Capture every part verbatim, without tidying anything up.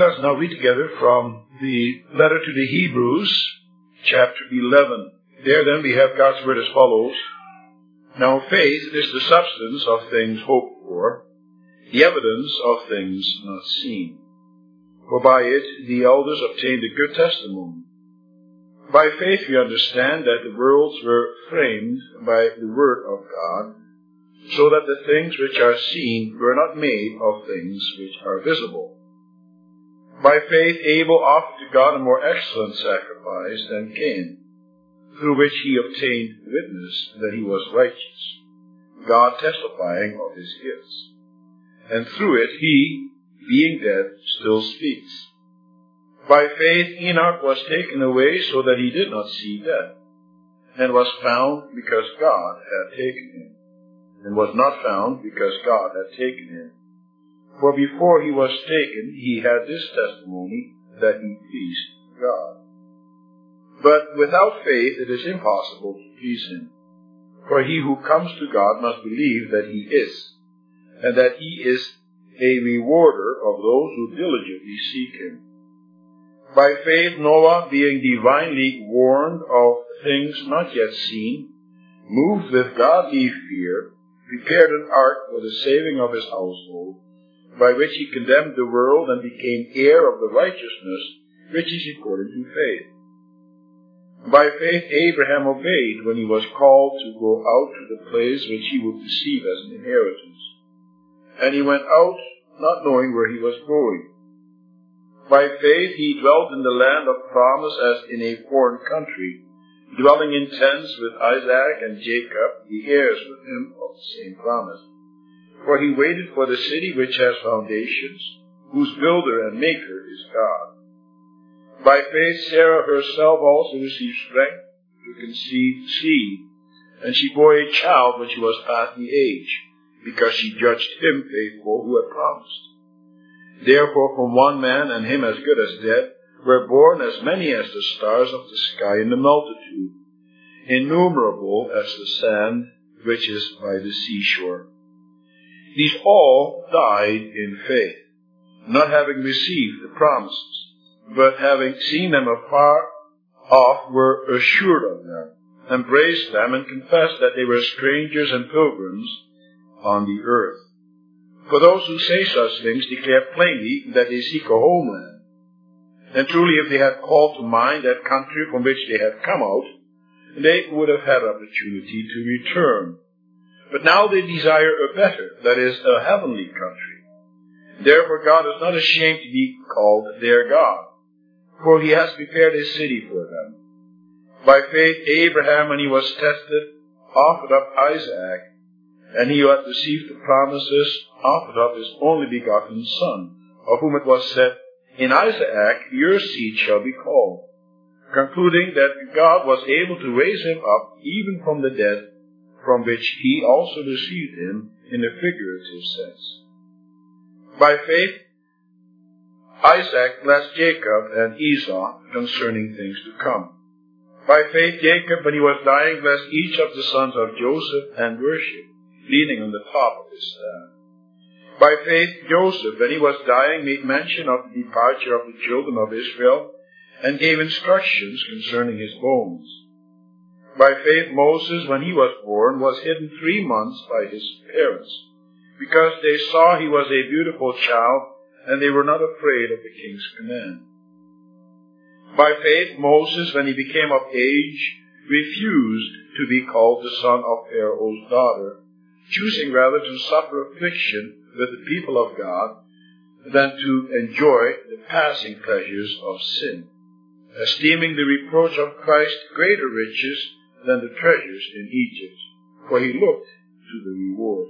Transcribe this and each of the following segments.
Let's now read together from the letter to the Hebrews, chapter eleven. There then we have God's word as follows. Now faith is the substance of things hoped for, the evidence of things not seen. For by it the elders obtained a good testimony. By faith we understand that the worlds were framed by the word of God, so that the things which are seen were not made of things which are visible. By faith Abel offered to God a more excellent sacrifice than Cain, through which he obtained witness that he was righteous, God testifying of his gifts. And through it he, being dead, still speaks. By faith Enoch was taken away so that he did not see death, and was found because God had taken him, and was not found because God had taken him. For before he was taken, he had this testimony, that he pleased God. But without faith it is impossible to please him. For he who comes to God must believe that he is, and that he is a rewarder of those who diligently seek him. By faith Noah, being divinely warned of things not yet seen, moved with godly fear, prepared an ark for the saving of his household, by which he condemned the world and became heir of the righteousness which is according to faith. By faith Abraham obeyed when he was called to go out to the place which he would receive as an inheritance. And he went out, not knowing where he was going. By faith he dwelt in the land of promise as in a foreign country, dwelling in tents with Isaac and Jacob, the heirs with him of the same promise. For he waited for the city which has foundations, whose builder and maker is God. By faith Sarah herself also received strength to conceive seed, and she bore a child when she was past the age, because she judged him faithful who had promised. Therefore from one man, and him as good as dead, were born as many as the stars of the sky in the multitude, innumerable as the sand which is by the seashore. These all died in faith, not having received the promises, but having seen them afar off, were assured of them, embraced them, and confessed that they were strangers and pilgrims on the earth. For those who say such things declare plainly that they seek a homeland. And truly, if they had called to mind that country from which they had come out, they would have had opportunity to return. But now they desire a better, that is, a heavenly country. Therefore God is not ashamed to be called their God, for he has prepared a city for them. By faith Abraham, when he was tested, offered up Isaac, and he who had received the promises offered up his only begotten son, of whom it was said, In Isaac your seed shall be called, concluding that God was able to raise him up even from the dead, from which he also received him in a figurative sense. By faith Isaac blessed Jacob and Esau concerning things to come. By faith Jacob, when he was dying, blessed each of the sons of Joseph and worshipped, leaning on the top of his staff. By faith Joseph, when he was dying, made mention of the departure of the children of Israel, and gave instructions concerning his bones. By faith Moses, when he was born, was hidden three months by his parents, because they saw he was a beautiful child, and they were not afraid of the king's command. By faith Moses, when he became of age, refused to be called the son of Pharaoh's daughter, choosing rather to suffer affliction with the people of God than to enjoy the passing pleasures of sin, esteeming the reproach of Christ greater riches than the treasures in Egypt, for he looked to the reward.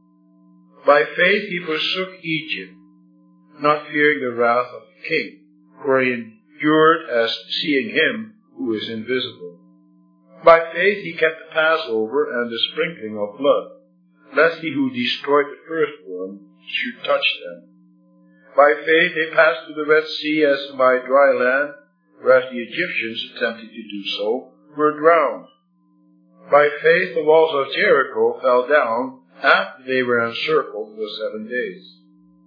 By faith he forsook Egypt, not fearing the wrath of the king, for he endured as seeing him who is invisible. By faith he kept the Passover and the sprinkling of blood, lest he who destroyed the firstborn should touch them. By faith they passed through the Red Sea as by dry land, whereas the Egyptians, attempting to do so, were drowned. By faith the walls of Jericho fell down after they were encircled for seven days.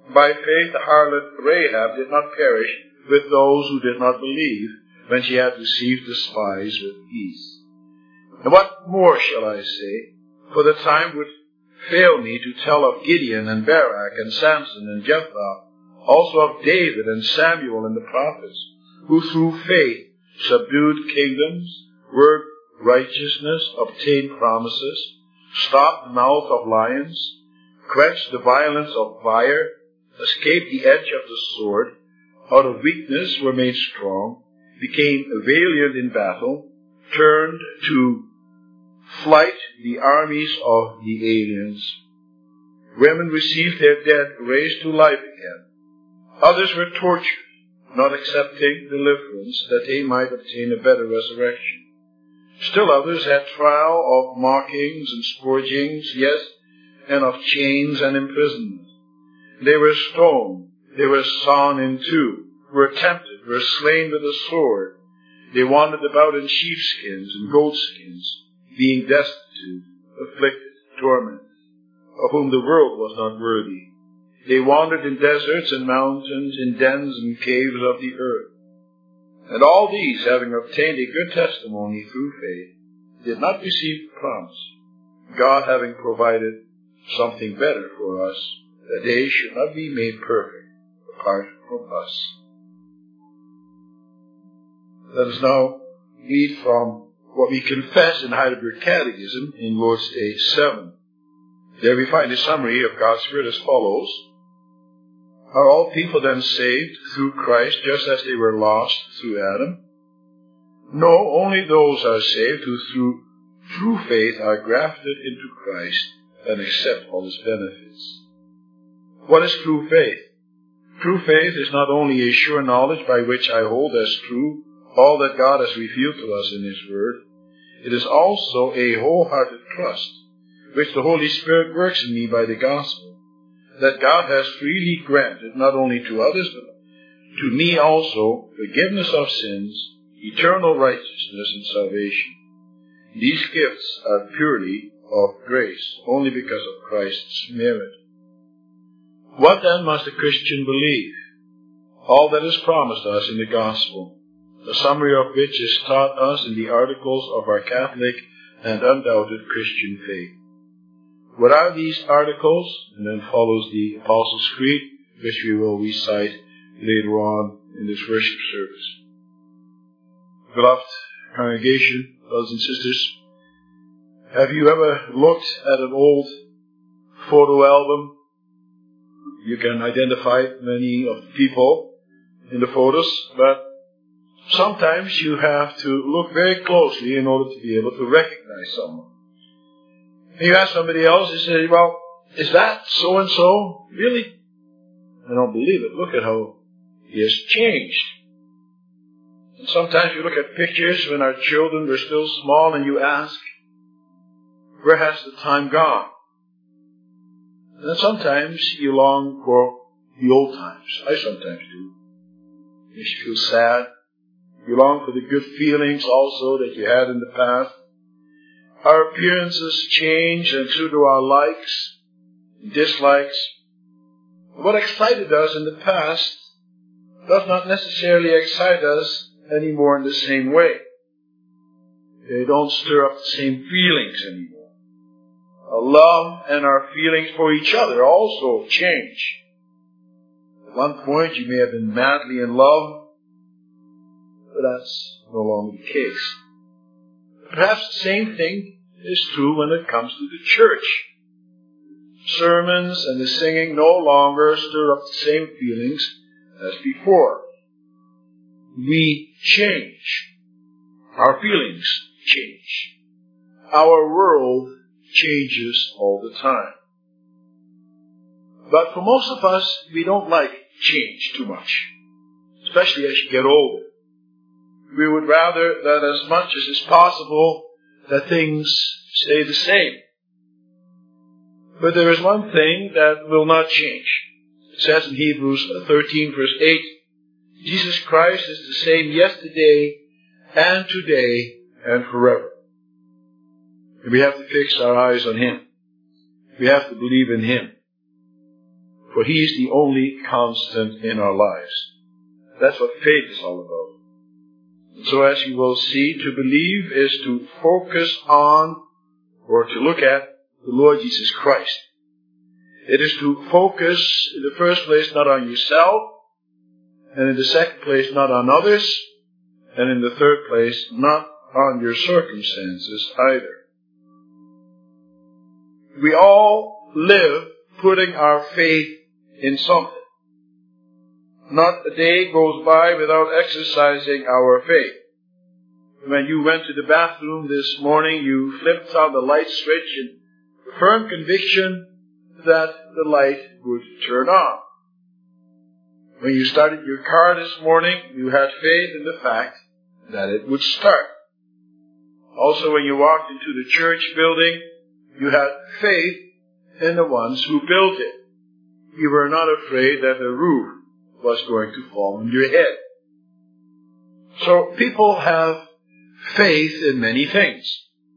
By faith the harlot Rahab did not perish with those who did not believe when she had received the spies with peace. And what more shall I say? For the time would fail me to tell of Gideon and Barak and Samson and Jephthah, also of David and Samuel and the prophets, who through faith subdued kingdoms, worked righteousness, obtained promises, stopped the mouth of lions, quenched the violence of fire, escaped the edge of the sword, out of weakness were made strong, became valiant in battle, turned to flight the armies of the aliens. Women received their dead raised to life again. Others were tortured, not accepting deliverance, that they might obtain a better resurrection. Still others had trial of mockings and scourgings, yes, and of chains and imprisonment. They were stoned, they were sawn in two, were tempted, were slain with a sword. They wandered about in sheepskins and goatskins, being destitute, afflicted, tormented, of whom the world was not worthy. They wandered in deserts and mountains, in dens and caves of the earth. And all these, having obtained a good testimony through faith, did not receive the promise, God having provided something better for us, that they should not be made perfect apart from us. Let us now read from what we confess in Heidelberg Catechism in Lord's Day seven. There we find a summary of God's Word as follows. Are all people then saved through Christ just as they were lost through Adam? No, only those are saved who through true faith are grafted into Christ and accept all His benefits. What is true faith? True faith is not only a sure knowledge by which I hold as true all that God has revealed to us in His Word. It is also a wholehearted trust, which the Holy Spirit works in me by the gospel, that God has freely granted not only to others, but to me also, forgiveness of sins, eternal righteousness and salvation. These gifts are purely of grace, only because of Christ's merit. What then must a Christian believe? All that is promised us in the gospel, the summary of which is taught us in the articles of our Catholic and undoubted Christian faith. What are these articles? And then follows the Apostles' Creed, which we will recite later on in this worship service. Beloved congregation, brothers and sisters, have you ever looked at an old photo album? You can identify many of the people in the photos, but sometimes you have to look very closely in order to be able to recognize someone. And you ask somebody else, you say, well, is that so-and-so? Really? I don't believe it. Look at how he has changed. And sometimes you look at pictures when our children were still small and you ask, where has the time gone? And then sometimes you long for the old times. I sometimes do. It makes you feel sad. You long for the good feelings also that you had in the past. Our appearances change, and so do our likes, dislikes. What excited us in the past does not necessarily excite us anymore in the same way. They don't stir up the same feelings anymore. Our love and our feelings for each other also change. At one point you may have been madly in love, but that's no longer the case. Perhaps the same thing is true when it comes to the church. Sermons and the singing no longer stir up the same feelings as before. We change. Our feelings change. Our world changes all the time. But for most of us, we don't like change too much, especially as you get older. We would rather that as much as is possible that things stay the same. But there is one thing that will not change. It says in Hebrews thirteen verse eight, Jesus Christ is the same yesterday and today and forever. And we have to fix our eyes on Him. We have to believe in Him. for He is the only constant in our lives. That's what faith is all about. So as you will see, to believe is to focus on or to look at the Lord Jesus Christ. It is to focus in the first place not on yourself, and in the second place not on others, and in the third place not on your circumstances either. We all live putting our faith in something. Not a day goes by without exercising our faith. When you went to the bathroom this morning, you flipped on the light switch in firm conviction that the light would turn on. When you started your car this morning, you had faith in the fact that it would start. Also, when you walked into the church building, you had faith in the ones who built it. You were not afraid that the roof was going to fall on your head. So people have faith in many things.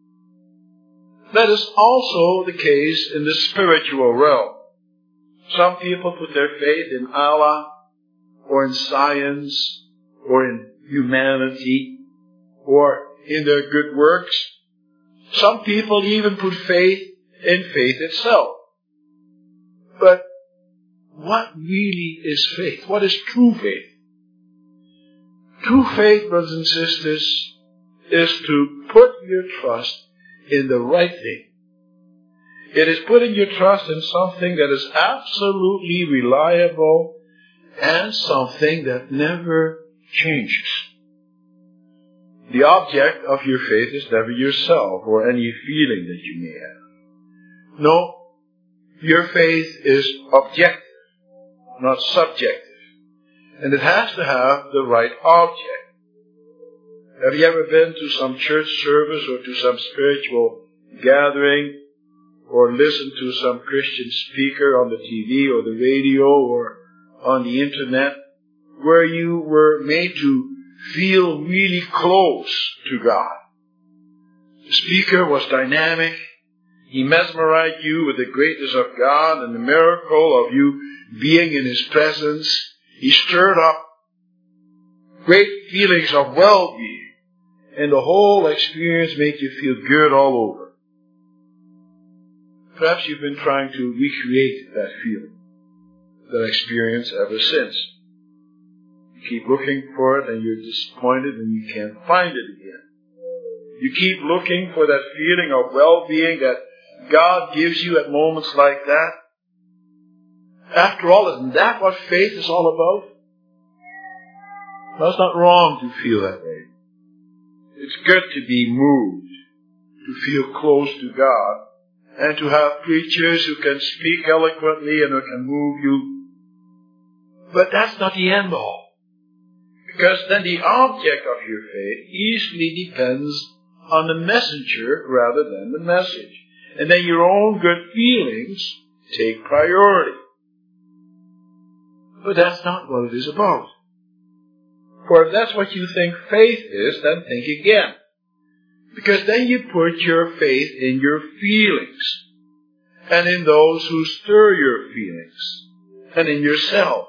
That is also the case in the spiritual realm. Some people put their faith in Allah, or in science, or in humanity, or in their good works. Some people even put faith in faith itself. But what really is faith? What is true faith? True faith, brothers and sisters, is to put your trust in the right thing. It is putting your trust in something that is absolutely reliable and something that never changes. The object of your faith is never yourself or any feeling that you may have. No, your faith is objective, not subjective. And it has to have the right object. Have you ever been to some church service or to some spiritual gathering or listened to some Christian speaker on the T V or the radio or on the internet where you were made to feel really close to God? The speaker was dynamic. He mesmerized you with the greatness of God and the miracle of you being in His presence. He stirred up great feelings of well-being, and the whole experience made you feel good all over. Perhaps you've been trying to recreate that feeling, that experience ever since. You keep looking for it and you're disappointed and you can't find it again. You keep looking for that feeling of well-being that God gives you at moments like that. After all, isn't that what faith is all about? Well, it's not wrong to feel that way. It's good to be moved, to feel close to God, and to have preachers who can speak eloquently and who can move you. But that's not the end all. Because then the object of your faith easily depends on the messenger rather than the message. And then your own good feelings take priority. But that's not what it is about. For if that's what you think faith is, then think again. Because then you put your faith in your feelings, and in those who stir your feelings, and in yourself.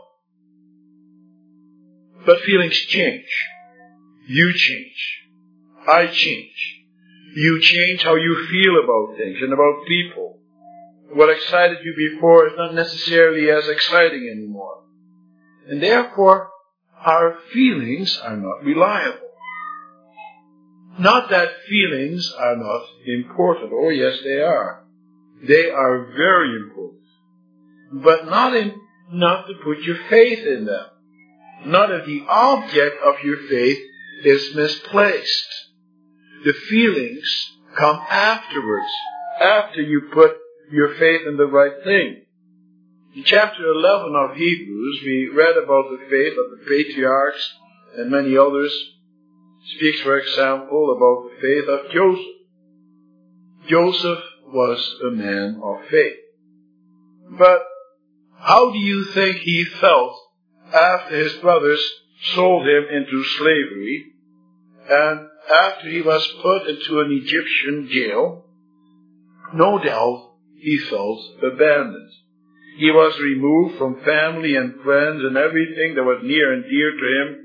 But feelings change. You change. I change. You change how you feel about things and about people. What excited you before is not necessarily as exciting anymore. And therefore, our feelings are not reliable. Not that feelings are not important. Oh yes, they are. They are very important. But not enough to put your faith in them. Not if the object of your faith is misplaced. The feelings come afterwards, after you put your faith in the right thing. In chapter eleven of Hebrews, we read about the faith of the patriarchs and many others. It speaks, for example, about the faith of Joseph. Joseph was a man of faith. But how do you think he felt after his brothers sold him into slavery and after he was put into an Egyptian jail? No doubt he felt abandoned. He was removed from family and friends and everything that was near and dear to him.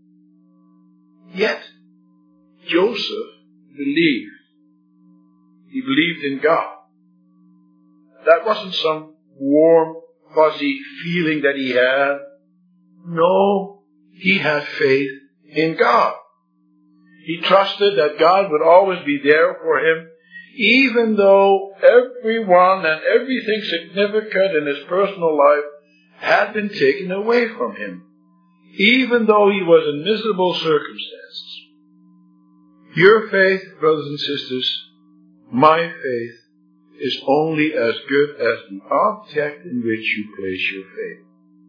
Yet, Joseph believed. He believed in God. That wasn't some warm, fuzzy feeling that he had. No, he had faith in God. He trusted that God would always be there for him, even though everyone and everything significant in his personal life had been taken away from him, even though he was in miserable circumstances. Your faith, brothers and sisters, my faith, is only as good as the object in which you place your faith.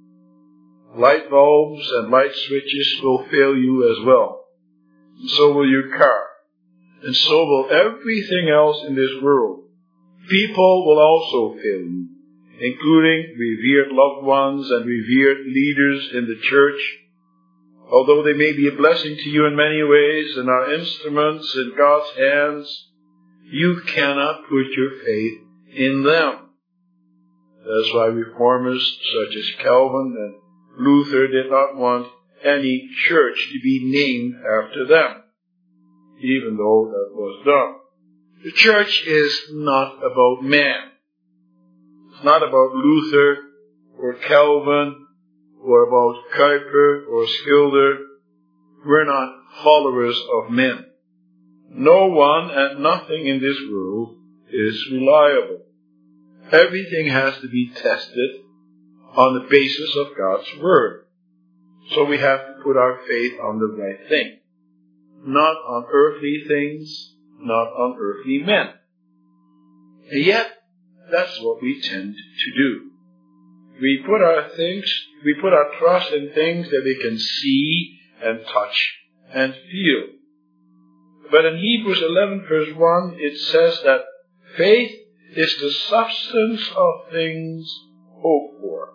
Light bulbs and light switches will fail you as well. And so will your car. And so will everything else in this world. People will also fail you, including revered loved ones and revered leaders in the church. Although they may be a blessing to you in many ways and are instruments in God's hands, you cannot put your faith in them. That's why reformers such as Calvin and Luther did not want any church to be named after them, even though that was done. The church is not about man. It's not about Luther or Calvin or about Kuyper or Schilder. We're not followers of men. No one and nothing in this world is reliable. Everything has to be tested on the basis of God's Word. So we have to put our faith on the right thing. Not on earthly things, not on earthly men. And yet, that's what we tend to do. We put our things, we put our trust in things that we can see and touch and feel. But in Hebrews eleven verse one, it says that faith is the substance of things hoped for.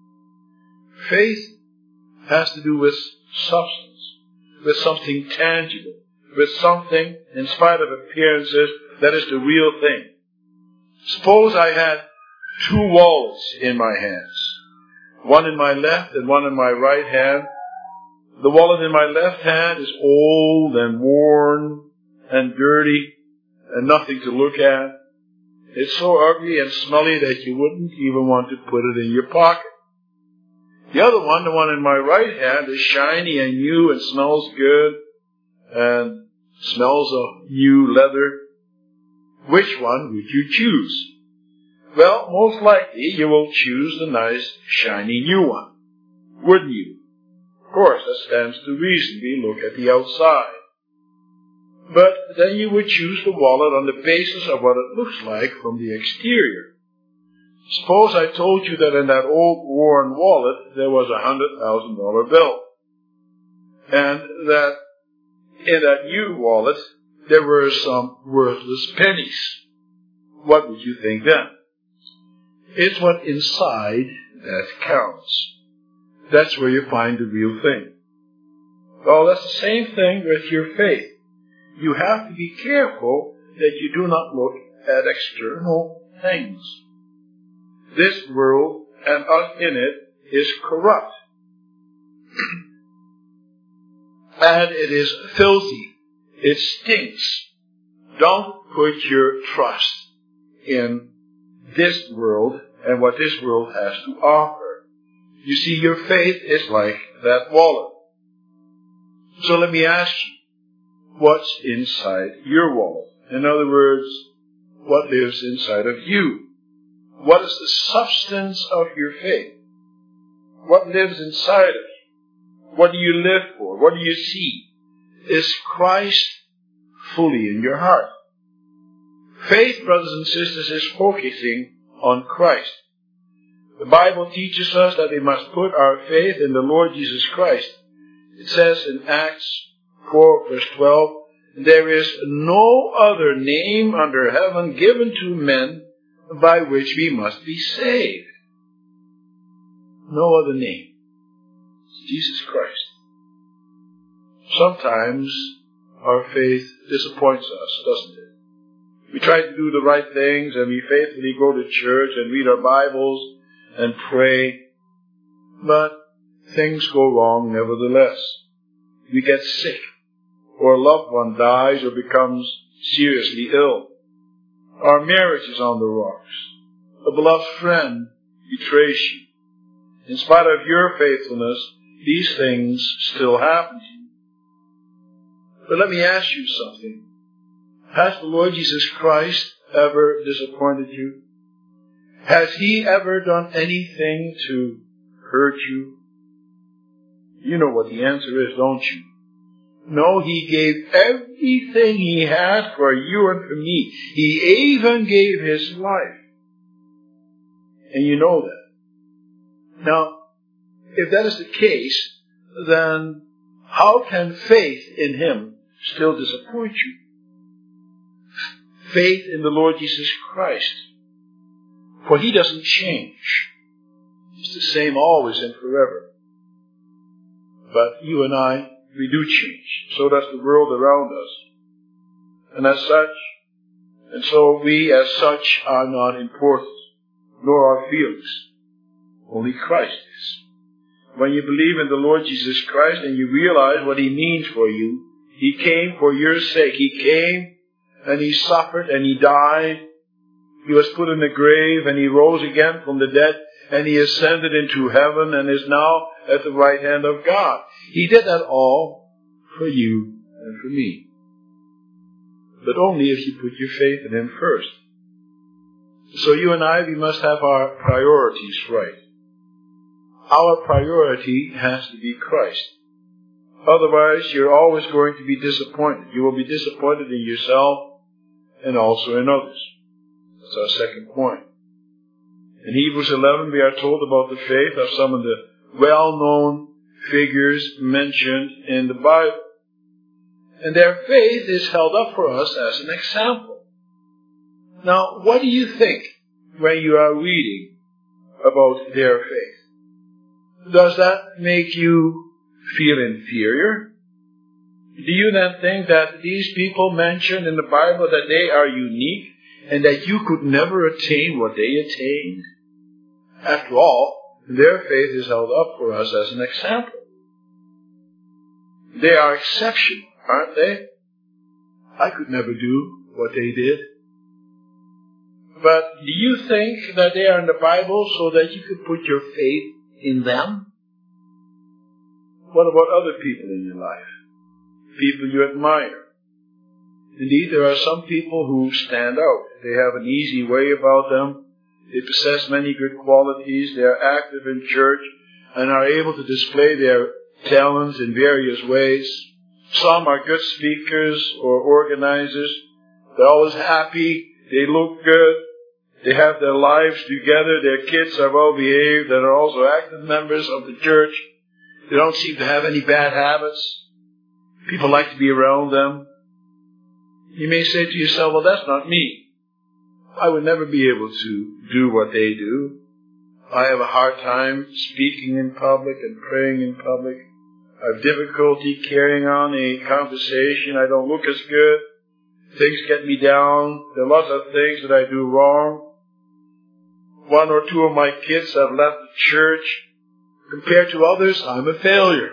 Faith has to do with substance, with something tangible, with something, in spite of appearances, that is the real thing. Suppose I had two wallets in my hands, one in my left and one in my right hand. The wallet in my left hand is old and worn and dirty and nothing to look at. It's so ugly and smelly that you wouldn't even want to put it in your pocket. The other one, the one in my right hand, is shiny and new and smells good and smells of new leather. Which one would you choose? Well, most likely you will choose the nice, shiny new one, wouldn't you? Of course, that stands to reason. We look at the outside. But then you would choose the wallet on the basis of what it looks like from the exterior. Suppose I told you that in that old worn wallet there was a hundred thousand dollar bill, and that in that new wallet there were some worthless pennies. What would you think then? It's what inside that counts. That's where you find the real thing. Well, that's the same thing with your faith. You have to be careful that you do not look at external things. This world and us in it is corrupt. And it is filthy. It stinks. Don't put your trust in this world and what this world has to offer. You see, your faith is like that wallet. So let me ask you, what's inside your wallet? In other words, what lives inside of you? What is the substance of your faith? What lives inside of you? What do you live for? What do you see? Is Christ fully in your heart? Faith, brothers and sisters, is focusing on Christ. The Bible teaches us that we must put our faith in the Lord Jesus Christ. It says in Acts four verse twelve, there is no other name under heaven given to men by which we must be saved. No other name. It's Jesus Christ. Sometimes our faith disappoints us, doesn't it? We try to do the right things and we faithfully go to church and read our Bibles and pray, but things go wrong nevertheless. We get sick, or a loved one dies or becomes seriously ill. Our marriage is on the rocks. A beloved friend betrays you. In spite of your faithfulness, these things still happen to you. But let me ask you something. Has the Lord Jesus Christ ever disappointed you? Has He ever done anything to hurt you? You know what the answer is, don't you? No, He gave everything He had for you and for me. He even gave His life. And you know that. Now, if that is the case, then how can faith in Him still disappoint you? Faith in the Lord Jesus Christ. For He doesn't change. He's the same always and forever. But you and I, we do change. So does the world around us. And as such, and so we as such are not important, nor our feelings. Only Christ is. When you believe in the Lord Jesus Christ and you realize what He means for you, He came for your sake. He came and He suffered and He died. He was put in the grave and He rose again from the dead and He ascended into heaven and is now at the right hand of God. He did that all for you and for me. But only if you put your faith in Him first. So you and I, we must have our priorities right. Our priority has to be Christ. Otherwise, you're always going to be disappointed. You will be disappointed in yourself and also in others. That's our second point. In Hebrews eleven, we are told about the faith of some of the well-known figures mentioned in the Bible. And their faith is held up for us as an example. Now, what do you think when you are reading about their faith? Does that make you feel inferior? Do you then think that these people mentioned in the Bible that they are unique and that you could never attain what they attained? After all, their faith is held up for us as an example. They are exceptional, aren't they? I could never do what they did. But do you think that they are in the Bible so that you could put your faith in them? What about other people in your life? People you admire. Indeed, there are some people who stand out. They have an easy way about them. They possess many good qualities. They are active in church and are able to display their talents in various ways. Some are good speakers or organizers. They're always happy. They look good. They have their lives together. Their kids are well behaved and are also active members of the church. They don't seem to have any bad habits. People like to be around them. You may say to yourself, well, that's not me. I would never be able to do what they do. I have a hard time speaking in public and praying in public. I have difficulty carrying on a conversation. I don't look as good. Things get me down. There are lots of things that I do wrong. One or two of my kids have left the church. Compared to others, I'm a failure.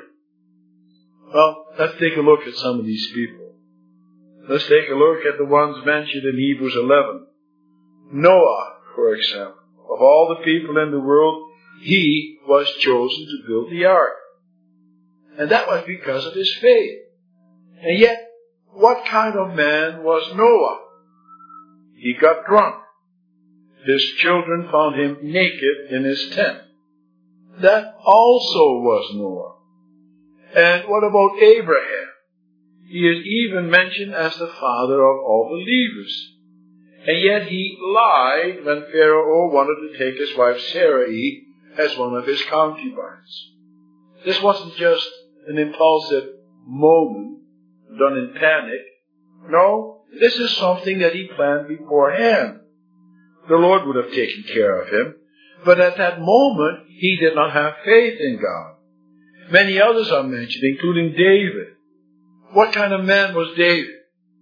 Well, let's take a look at some of these people. Let's take a look at the ones mentioned in Hebrews eleven. Noah, for example. Of all the people in the world, he was chosen to build the ark. And that was because of his faith. And yet, what kind of man was Noah? He got drunk. His children found him naked in his tent. That also was Noah. And what about Abraham? He is even mentioned as the father of all believers. And yet he lied when Pharaoh wanted to take his wife Sarai as one of his concubines. This wasn't just an impulsive moment done in panic. No, this is something that he planned beforehand. The Lord would have taken care of him. But at that moment, he did not have faith in God. Many others are mentioned, including David. What kind of man was David?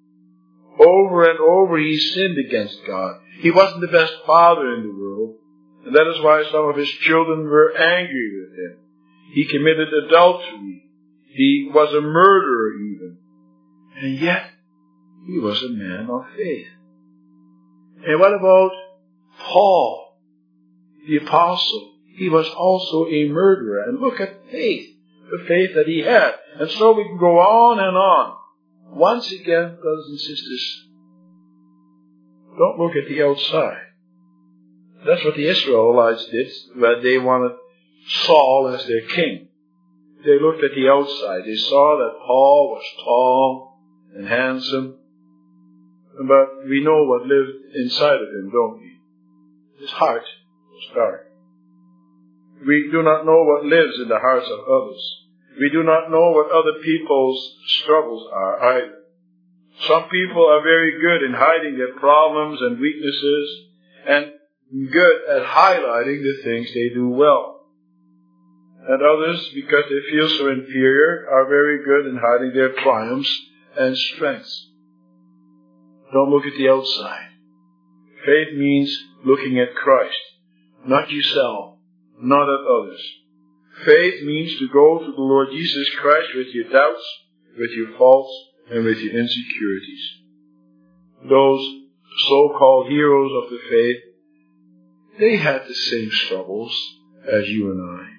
Over and over he sinned against God. He wasn't the best father in the world. And that is why some of his children were angry with him. He committed adultery. He was a murderer even. And yet, he was a man of faith. And what about Paul, the apostle? He was also a murderer. And look at faith, the faith that he had. And so we can go on and on. Once again, brothers and sisters, don't look at the outside. That's what the Israelites did when they wanted Saul as their king. They looked at the outside. They saw that Paul was tall and handsome. But we know what lived inside of him, don't we? His heart was dark. We do not know what lives in the hearts of others. We do not know what other people's struggles are either. Some people are very good in hiding their problems and weaknesses and good at highlighting the things they do well. And others, because they feel so inferior, are very good in hiding their triumphs and strengths. Don't look at the outside. Faith means looking at Christ, not yourself, not at others. Faith means to go to the Lord Jesus Christ with your doubts, with your faults, and with your insecurities. Those so-called heroes of the faith, they had the same struggles as you and I.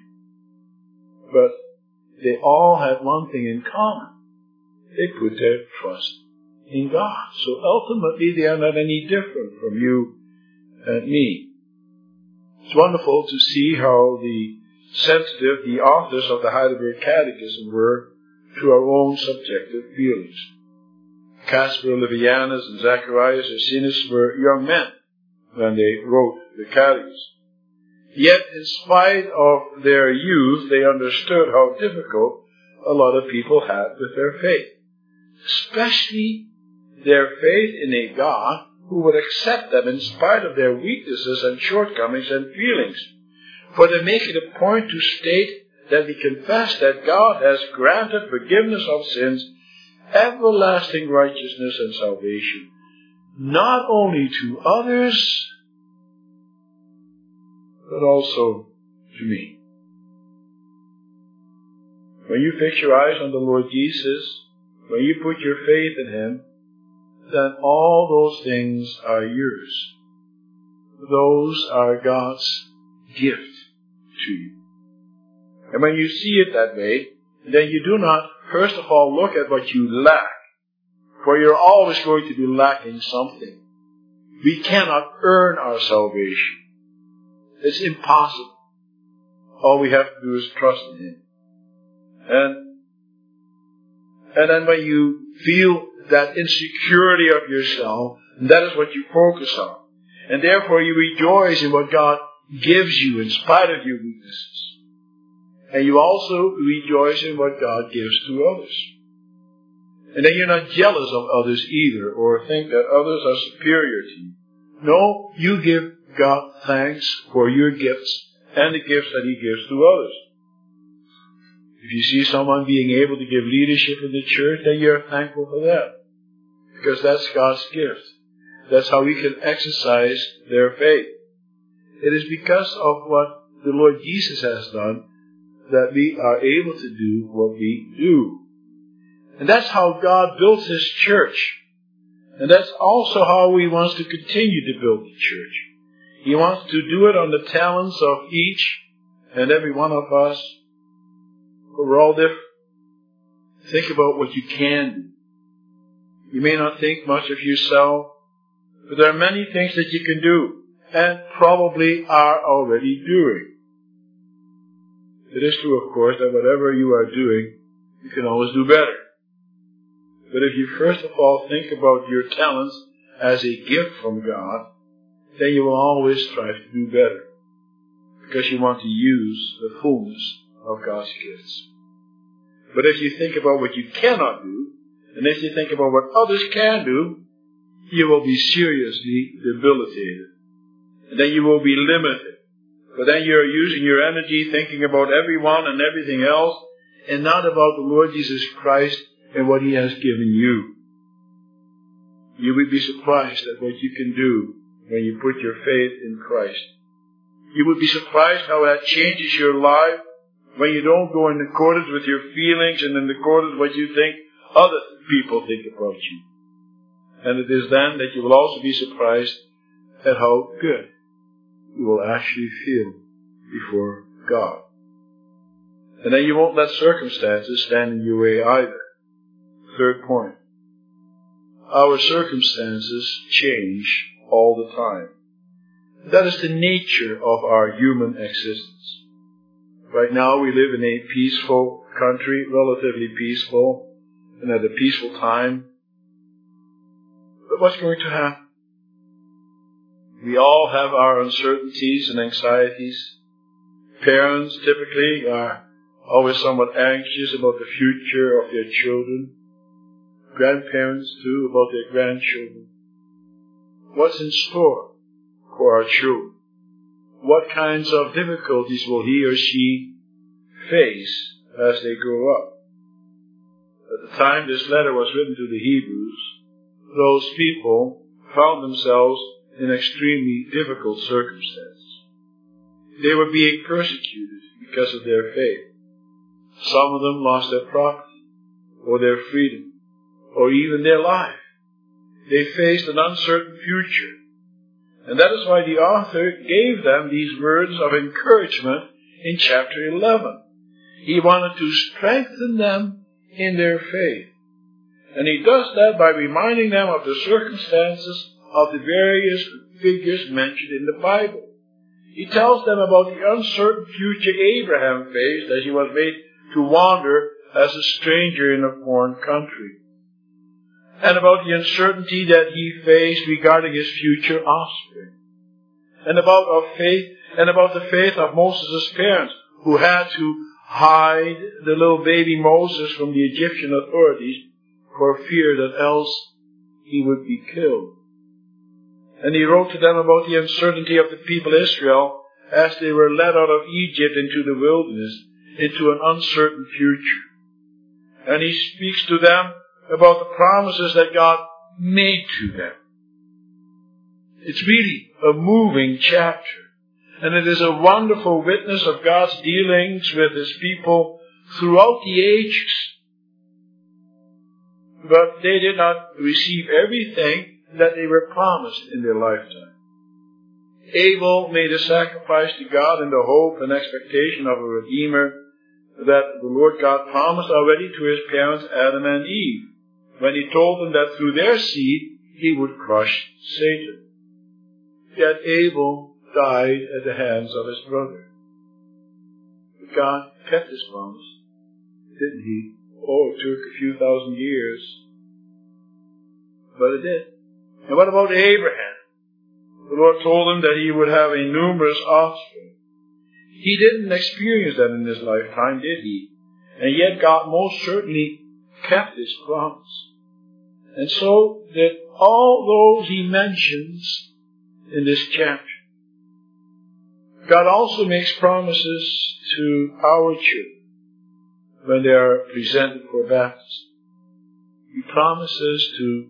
But they all had one thing in common. They put their trust in God. So ultimately they are not any different from you and me. It's wonderful to see how the sensitive the authors of the Heidelberg Catechism were to our own subjective feelings. Caspar Olevianus and Zacharias Ursinus were young men when they wrote the Catechism. Yet, in spite of their youth, they understood how difficult a lot of people had with their faith. Especially their faith in a God who would accept them in spite of their weaknesses and shortcomings and feelings. For they make it a point to state that we confess that God has granted forgiveness of sins, everlasting righteousness and salvation, not only to others, but also to me. When you fix your eyes on the Lord Jesus, when you put your faith in Him, then all those things are yours. Those are God's gift to you. And when you see it that way, then you do not, first of all, look at what you lack. For you're always going to be lacking something. We cannot earn our salvation. It's impossible. All we have to do is trust in Him. And, and then when you feel that insecurity of yourself, that is what you focus on. And therefore you rejoice in what God gives you in spite of your weaknesses. And you also rejoice in what God gives to others. And then you're not jealous of others either, or think that others are superior to you. No, you give God thanks for your gifts and the gifts that He gives to others. If you see someone being able to give leadership in the church, then you're thankful for that. Because that's God's gift. That's how we can exercise their faith. It is because of what the Lord Jesus has done that we are able to do what we do. And that's how God built His church. And that's also how He wants to continue to build the church. He wants to do it on the talents of each and every one of us. But we're all different. Think about what you can do. You may not think much of yourself, but there are many things that you can do and probably are already doing. It is true, of course, that whatever you are doing, you can always do better. But if you first of all think about your talents as a gift from God, then you will always try to do better. Because you want to use the fullness of God's gifts. But if you think about what you cannot do, and if you think about what others can do, you will be seriously debilitated. And then you will be limited. But then you're using your energy thinking about everyone and everything else, and not about the Lord Jesus Christ and what He has given you. You will be surprised at what you can do when you put your faith in Christ. You would be surprised how that changes your life when you don't go in accordance with your feelings and in accordance with what you think other people think about you. And it is then that you will also be surprised at how good you will actually feel before God. And then you won't let circumstances stand in your way either. Third point. Our circumstances change all the time. That is the nature of our human existence. Right now we live in a peaceful country, relatively peaceful, and at a peaceful time. But what's going to happen? We all have our uncertainties and anxieties. Parents typically are always somewhat anxious about the future of their children. Grandparents too, about their grandchildren. What's in store for our children? What kinds of difficulties will he or she face as they grow up? At the time this letter was written to the Hebrews, those people found themselves in extremely difficult circumstances. They were being persecuted because of their faith. Some of them lost their property, or their freedom, or even their life. They faced an uncertain future. And that is why the author gave them these words of encouragement in chapter eleven. He wanted to strengthen them in their faith. And he does that by reminding them of the circumstances of the various figures mentioned in the Bible. He tells them about the uncertain future Abraham faced as he was made to wander as a stranger in a foreign country, and about the uncertainty that he faced regarding his future offspring, and about our faith, and about the faith of Moses' parents, who had to hide the little baby Moses from the Egyptian authorities for fear that else he would be killed. And he wrote to them about the uncertainty of the people Israel as they were led out of Egypt into the wilderness, into an uncertain future. And he speaks to them about the promises that God made to them. It's really a moving chapter. And it is a wonderful witness of God's dealings with His people throughout the ages. But they did not receive everything that they were promised in their lifetime. Abel made a sacrifice to God in the hope and expectation of a Redeemer that the Lord God promised already to his parents Adam and Eve, when He told them that through their seed He would crush Satan. Yet Abel died at the hands of his brother. But God kept His promise, didn't He? Oh, it took a few thousand years, but it did. And what about Abraham? The Lord told him that he would have a numerous offspring. He didn't experience that in his lifetime, did he? And yet God most certainly kept His promise. And so did all those He mentions in this chapter. God also makes promises to our children when they are presented for baptism. He promises to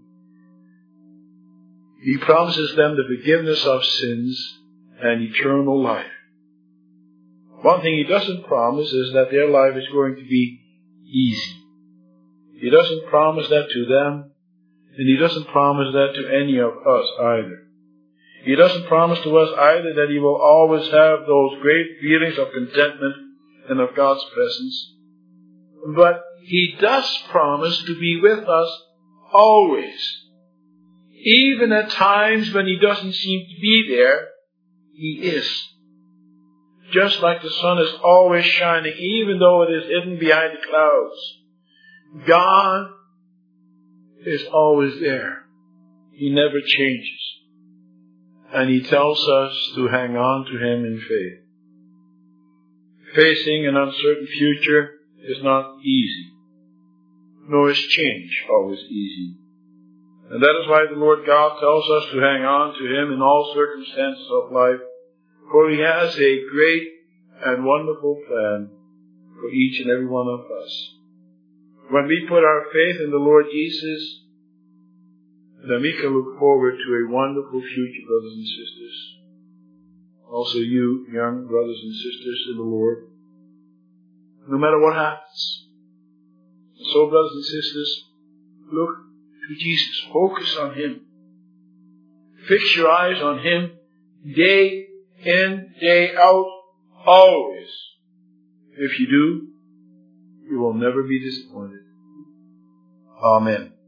He promises them the forgiveness of sins and eternal life. One thing He doesn't promise is that their life is going to be easy. He doesn't promise that to them, and He doesn't promise that to any of us either. He doesn't promise to us either that He will always have those great feelings of contentment and of God's presence. But He does promise to be with us always. Even at times when He doesn't seem to be there, He is. Just like the sun is always shining, even though it is hidden behind the clouds. God is always there. He never changes. And He tells us to hang on to Him in faith. Facing an uncertain future is not easy, nor is change always easy. And that is why the Lord God tells us to hang on to Him in all circumstances of life, for He has a great and wonderful plan for each and every one of us. When we put our faith in the Lord Jesus, then we can look forward to a wonderful future, brothers and sisters. Also you, young brothers and sisters in the Lord. No matter what happens. So, brothers and sisters, look to Jesus. Focus on Him. Fix your eyes on Him day in, day out, always. If you do, you will never be disappointed. Amen.